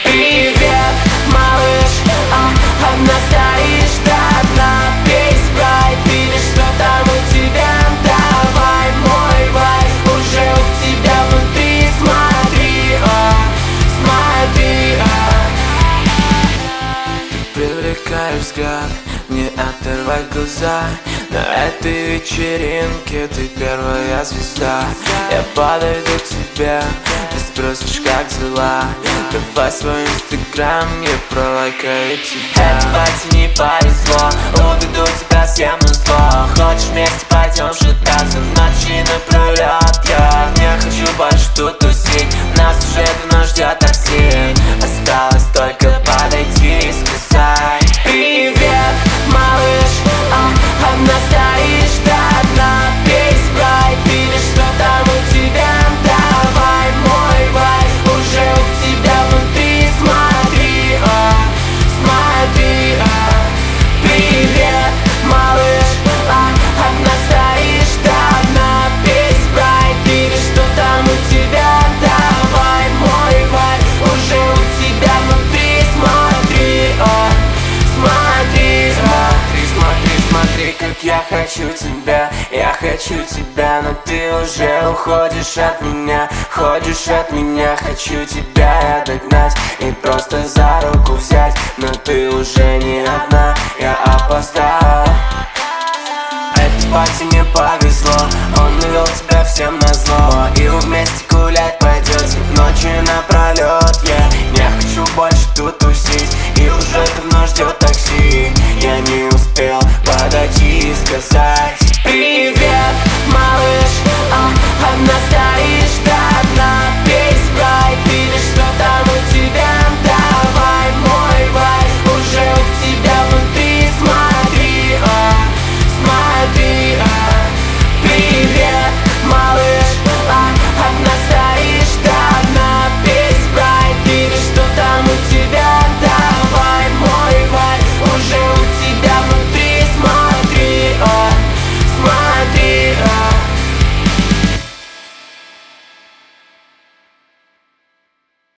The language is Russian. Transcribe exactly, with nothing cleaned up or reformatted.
Привет, малыш, а, одна стоишь до дна. Пей спрайт, или что там у тебя? Давай, мой вайб уже у тебя внутри. Смотри, а, смотри, а. Ты привлекаешь взгляд, не оторвай глаза. На этой вечеринке ты первая звезда. Я подойду к тебе, ты спросишь, как дела. Давай свой инстаграм, я пролайкаю тебя. Этой пати не повезло, уведу тебя всем на зло. Хочешь вместе пойдем шататься ночи напролет? Я не хочу больше тут тусить, нас уже давно ждет такси. Осталось только подойти и сказать: привет, малыш, а, одна стоишь до дна. Пей спрайт, или что там у тебя? Давай, мой вайб уже у тебя внутри. Смотри, а, смотри, а. Привет, малыш, а, одна стоишь до дна. Пей спрайт, или что там у тебя? Давай, мой вайб уже у тебя внутри. Смотри, а, смотри, смотри, смотри, смотри, как я хочу тебя. Я хочу тебя, но ты уже уходишь от меня. Ходишь от меня, хочу тебя догнать и просто за руку взять. Но ты уже не одна, я опоздал. Этой пати не повезло,